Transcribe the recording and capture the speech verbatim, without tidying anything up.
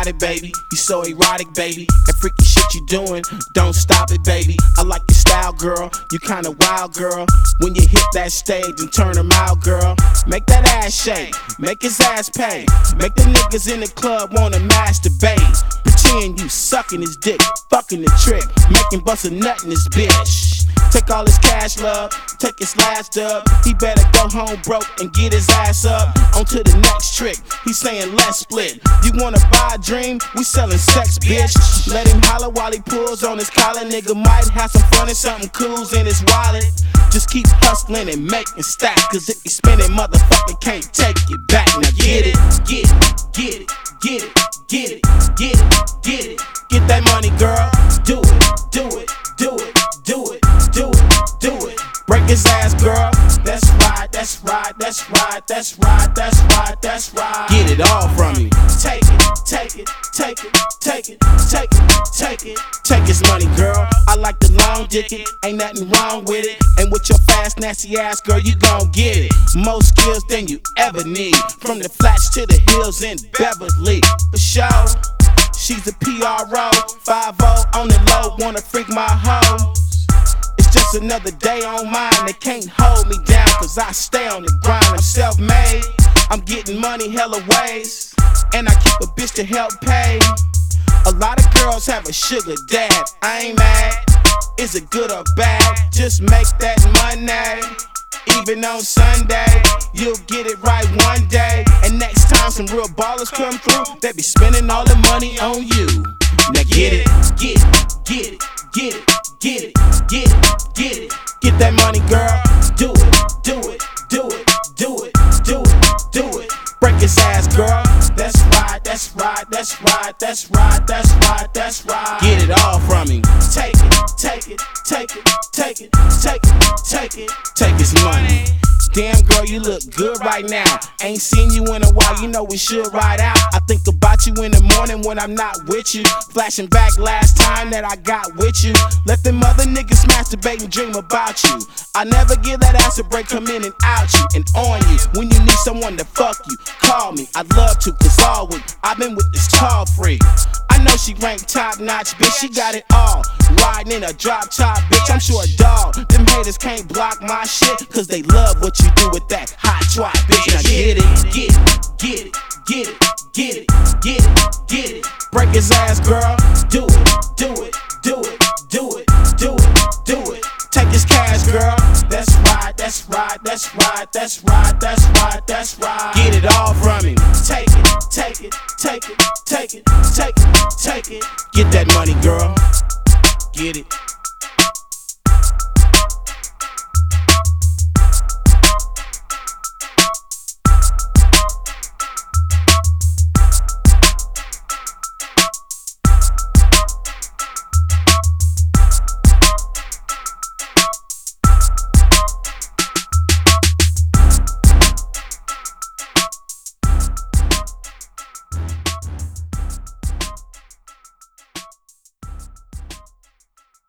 got it, baby. You so erotic, baby. That freaky shit you doing, don't stop it, baby. I like your style, girl. You kinda wild, girl. When you hit that stage and turn them out, girl. Make that ass shake, make his ass pay. Make the niggas in the club wanna masturbate. Pretend you sucking his dick, fucking the trick, making bust a nut in this bitch. Take all his cash, love, take his last dub. He better go home broke and get his ass up. On to the next trick, he's saying let's split. You wanna buy a dream? We selling sex, bitch. Let him holler while he pulls on his collar. Nigga might have some fun and something cool's in his wallet. Just keep hustling and making stacks, cause if you spend it, motherfucker can't take it back. Now get it, get it, get it, get it, get it, get it, get it. Get that money, girl. Do it, do it, do it, do it, do it, do it. Break his ass, girl. That's right, that's right, that's right, that's right, that's right, that's right. Get it all from me. Take it, take it, take it, take it, take it, take it. Take his money, girl. I like the long dick it, ain't nothing wrong with it. And with your fast, nasty ass, girl, you gon' get it. More skills than you ever need. From the flats to the hills in Beverly. For sure. She's a P R O, five oh on the low, wanna freak my hoe. It's just another day on mine, they can't hold me down, cause I stay on the grind. I'm self-made, I'm getting money hella ways, and I keep a bitch to help pay. A lot of girls have a sugar dad, I ain't mad. Is it good or bad? Just make that money. Even on Sunday, you'll get it right one day. And next time some real ballers come through, they be spending all the money on you. Now get it, get it, get it, get it, get it, get it, get it. Get that money, girl. Do it, do it, do it, do it, do it, do it. Break his ass, girl. That's right, that's right, that's right, that's right, that's right, that's right. Get it all from him. Take it, take it, take it, take it, take it, take it. Take his money. Damn girl, you look good right now. Ain't seen you in a while, you know we should ride out. I think about you in the morning when I'm not with you. Flashing back last time that I got with you. Let them other niggas masturbate and dream about you. I never give that ass a break, come in and out you and on you. When you need someone to fuck you, call me, I'd love to, cause always I've been with this tall freak. I know she ranked top notch, bitch, she got it all. Riding in a drop top, bitch, I'm sure a dog. Them haters can't block my shit, cause they love what you do with that hot twat, bitch. Now get it, get it, get it, get it, get it, get it, get it. Break his ass, girl. Do it, do it, do it, do it, do it, do it. Take his cash, girl. That's right, that's right, that's right, that's right, that's right, that's right. Get it all from him. Take it, take it, take it, take it, take it, take it. Get that money, girl. Get it.